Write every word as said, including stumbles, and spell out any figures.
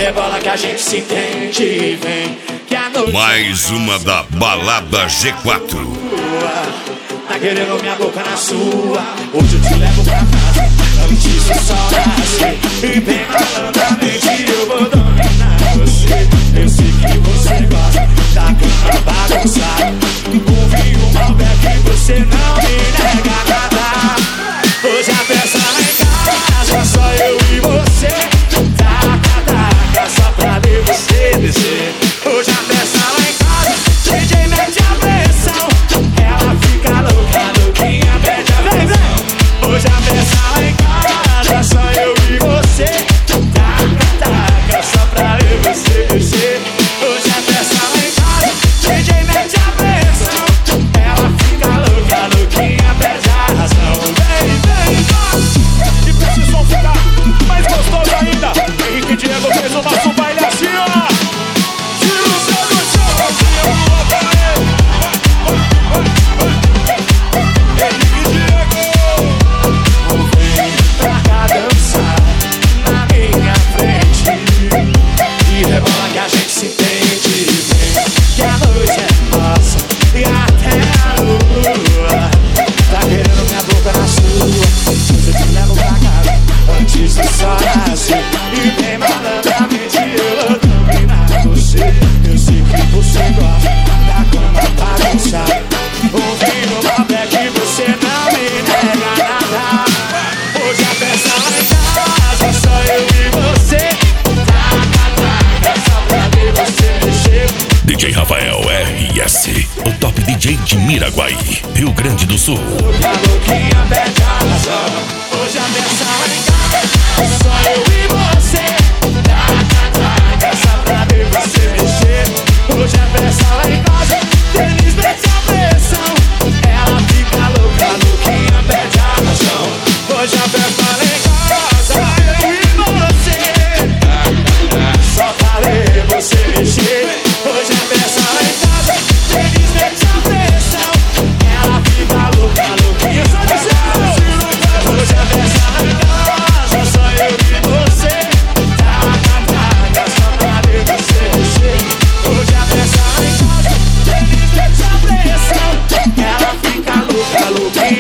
rebola que a gente se entende, vem. Que a noite mais uma da Balada G quatro. Tá querendo minha boca na sua. Hoje eu te levo pra casa, antes só nasce. E bem malandramente eu vou dominar você. Eu sei que você gosta da cama bagunçada. Com vinho, Malbec, você não me nega nada. Hoje a festa lá em casa, só eu e você. Taca, taca, só pra ver você descer. Hoje a festa lá em casa, D J mete a pressão. Ela fica louca, louquinha, pede a pressão. Hoje a festa lá em casa, só eu e você. Taca, taca, só pra ver você descer. Hoje a festa lá em casa, D J mete a pressão. Ela fica louca, louquinha, pede a razão. Vem, vem, vem. E pra esse som ficar mais gostoso ainda, Henrique e Diego fez o nosso baile assim, ó. Tira o seu do chão, tira o aparelho. Henrique e Diego. Vem pra cá dançar na minha frente. E rebola que a gente se entende, vem. Que a noite é nossa e até a lua. Tá querendo minha boca na sua. Hoje eu te levo pra casa, antes do sol nascer. E bem malandramente eu vou dominar você. Eu sei que você gosta da cama bagunçada. Ouvindo uma black, você não me nega nada. Hoje a festa lá em casa, só eu e você. Taca, taca, só pra ver você mexer. D J Rafael R S, o top D J de Miraguaí, Rio Grande do Sul. Louca, louquinha, pede a razão. Hoje a festa lá em casa, só eu e você. Taca, taca, só pra ver você mexer. Hoje a festa lá em casa, Denis mete a pressão. Ela fica louca, louquinha, pede a razão. Hoje a festa lá em casa, só eu e você. Só pra ver você mexer. Hoje a festa lá em casa, Denis mete a pressão. Ela fica louca, louquinha, só dizendo. Hoje a festa lá em casa, só eu e você. Taca, taca, só pra ver você mexer. Hoje a festa lá em casa, Denis mete a pressão. Ela fica louca, louquinha.